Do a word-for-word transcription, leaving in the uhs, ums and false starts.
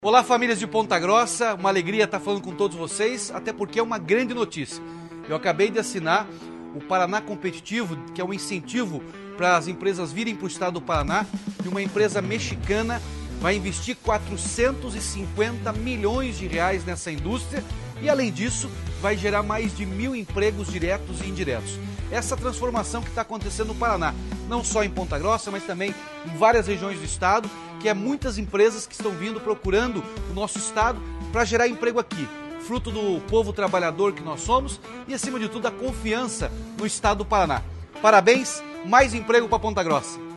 Olá, famílias de Ponta Grossa, uma alegria estar falando com todos vocês, até porque é uma grande notícia. Eu acabei de assinar o Paraná Competitivo, que é um incentivo para as empresas virem para o estado do Paraná, e uma empresa mexicana vai investir quatrocentos e cinquenta milhões de reais nessa indústria e, além disso, vai gerar mais de mil empregos diretos e indiretos. Essa transformação que está acontecendo no Paraná, não só em Ponta Grossa, mas também em várias regiões do estado, que é muitas empresas que estão vindo procurando o nosso estado para gerar emprego aqui, fruto do povo trabalhador que nós somos e, acima de tudo, a confiança no estado do Paraná. Parabéns, mais emprego para Ponta Grossa.